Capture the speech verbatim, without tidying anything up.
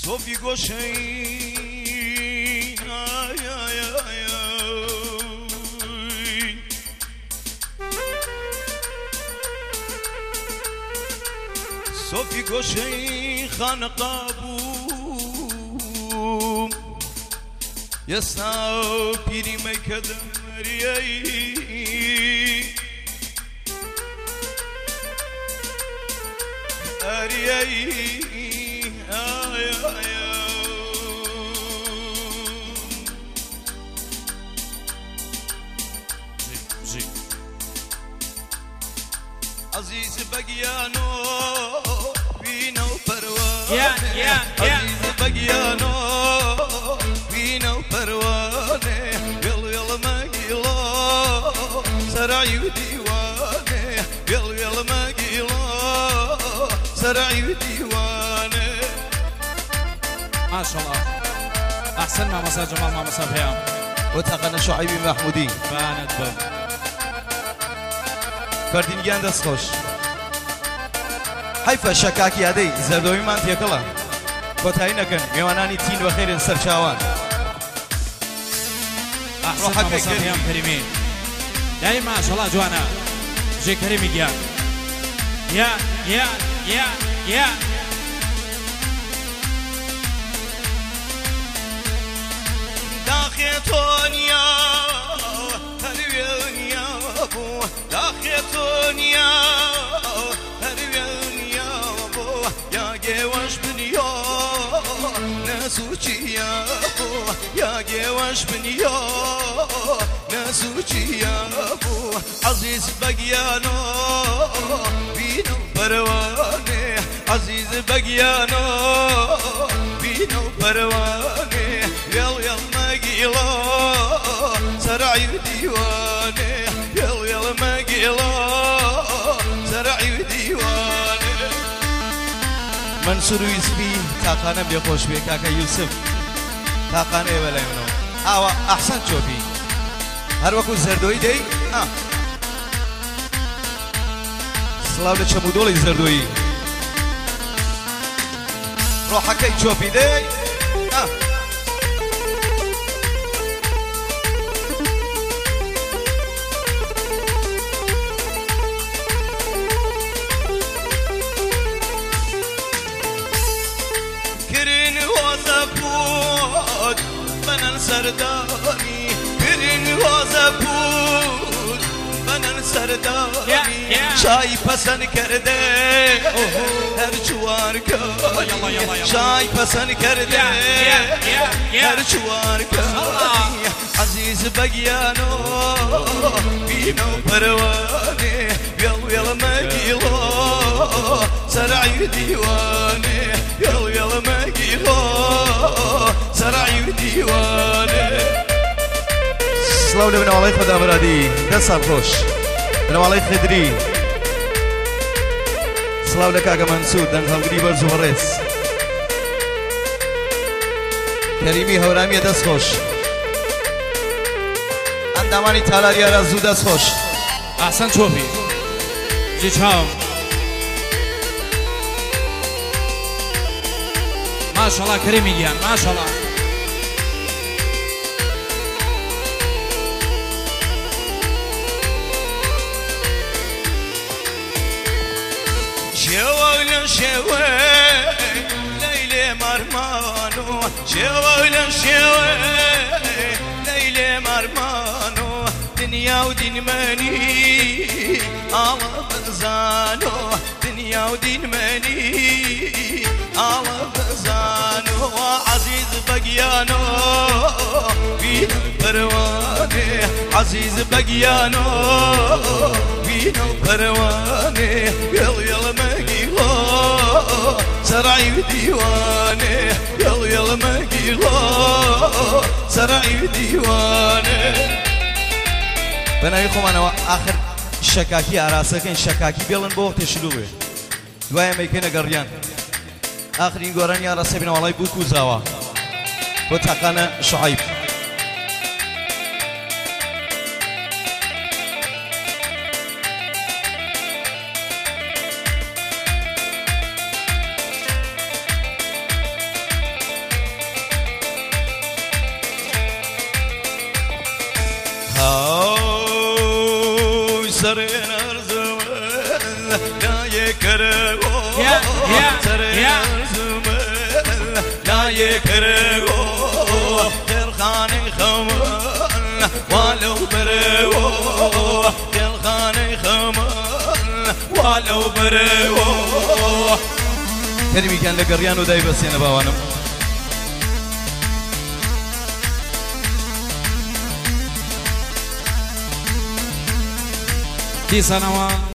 صوفي قوشين آي آي آي صوفي قوشين خانقابو يساو بيري ميكدم رياي أرياي آي آي جي عزيز بقيانو فينا وبروانه يا يا يا عزيز بقيانو فينا وبروانه يلا يلا ما قيلا سرعي وديوانه يلا يلا ما قيلا سرعي وديوانه ما شاء الله احسن ما مسا جمال ما مسا فيام وتقنا شعيبي محمودي بانت بن فردینگیان دست خوش حیفە شەکاکی یادەی زەردۆیمان تێکەڵە کۆتایی نەکەن میوانانی تین بە خێرن سەر چاوان احسن ما مسا فيام كريمين داي ما شاء الله جوانا جي كريمي يا يا يا يا يا داخێتۆنیا هەروێنیا بوو داخێتۆنیا هەروێنیا بوو یاگێوەش بنیۆ نەسوچیا بوو یاگێوەش بنیۆ نەسوچیا بوو عەزیز بەگیانۆ بینە و پەروانێ عەزیز بەگیانۆ بینە و پەروانێ یڵ یڵ مەگیڵۆ سرعي وديوانه يل يل مقيلا سرعي وديوانه منصور يسبي تاقانه بيخوش بي كاكا يوسف تاقانه بلا منو اوا احسن شوفي هر وقت زردوي دي اه سلاو لچمودول زردوي روحك شوفي دي اه سرداني برين وزبود بنن سرداني شاي پسند کرده هر چوار کاری شاي پسند کرده هر چوار کاری عزیز بگیانو بینو پروانه یل یل مگیلو سرعی دیوانه یل یل مگیلو سرعي وديوانه سلاو لبن والله خدا برادي دسام خوش بن والله خدري سلاو لك اگه منسود دن هلگري برزو برس كريمي هورامي دست خوش انداماني تالاري رازو دست خوش احسن شوفي جي چاو ما شاء الله كريمي جيان ما شاء الله شوال شوال ليلى مرمانو شوال شوال ليلى مرمانو دنيا ودين ماني على بزانو دنيا ودين ماني على بزانو عزيز بقيانو بين پروانه عزيز بقيانو بين پروانه يل يل مقيلو سرعي وديوانه يل يل مقيلو سرعي وديوانه بناي خمانه آخر شكاكي عراسكن شكاكي بيلن بو تشلوه دوايا ميكنا قريان آخرين قران يا رسبنا والله بوكو زاوا وتقنا شعيب لا يكرهو تلخاني خمل ولو برهو تلخاني خمل ولو برهو كريمي كان لقريان وداي بس يا نباوانم دي سنوات